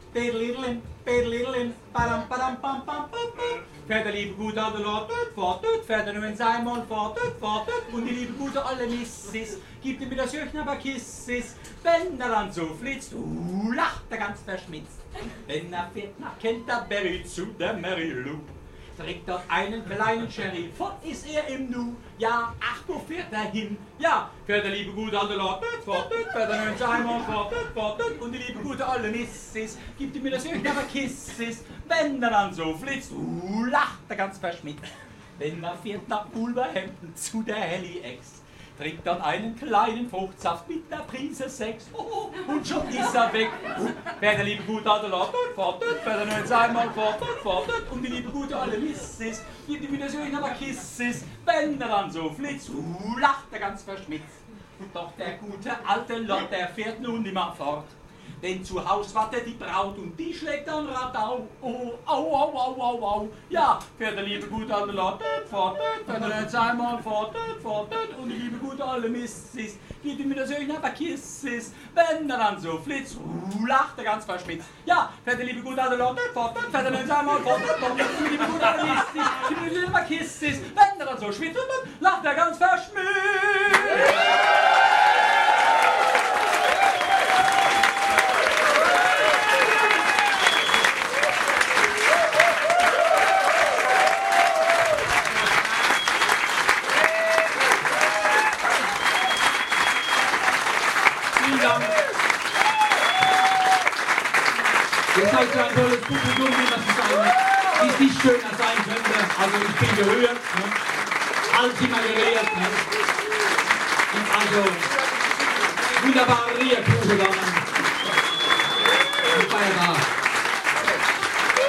Bedelin, bedelin, badam, badam, bam, bam, bam, bam. Fährt der liebe gute alte Lord fort, fährt der neuen Simon fort, und die liebe gute alte Missis gibt ihm wieder Söchen aber Kisses. Wenn er dann so flitzt, lacht er ganz verschmitzt. Wenn er fährt nach Canterbury zu der Mary Lou, trägt dort einen kleinen Sherry, fort ist er im Nu. Ja, ach, wo fährt er hin? Ja, fährt der liebe gute alte Lord fort, fährt der neuen Simon fort, und die liebe gute alte Missis gibt ihm wieder Söchen aber Kisses. Wenn er dann so flitzt, lacht er ganz verschmitzt. Wenn er fährt nach Wolverhampton zu der Helly X, trinkt dann einen kleinen Fruchtsaft mit einer Prise Sex. Und schon ist er weg. Wer der liebe gute alte Lord fort, wer der neuen Simon fort, und die liebe gute alte Missis gibt ihm wieder Söhne aber Kisses. Wenn er dann so flitzt, lacht er ganz verschmitzt. Doch der gute alte Lord, der fährt nun nimmer fort. Denn zu Haus wartet die Braut und die schlägt dann Radau. Oh, au, au, au, au, au. Ja, fährt der liebe gute alte Lord fort, fährt der Simon fort, und die liebe gute alte Missis gibt ihm wieder Söhne aber Kisses. Wenn er dann so flitzt, lacht er ganz verschmitzt. Ja, fährt der liebe gute alte Lord fort, fährt der Simon fort, und die liebe gute alte Missis gibt ihm wieder aber Kisses. Wenn er dann so schwitzt, lacht er ganz verschmitzt. Ihr seid so ein tolles Publikum, wie es nicht schöner sein könnte. Also ich bin gerührt. Ne? Alle sind mal gerührt. Ne? Und also wunderbare Rierkuchen.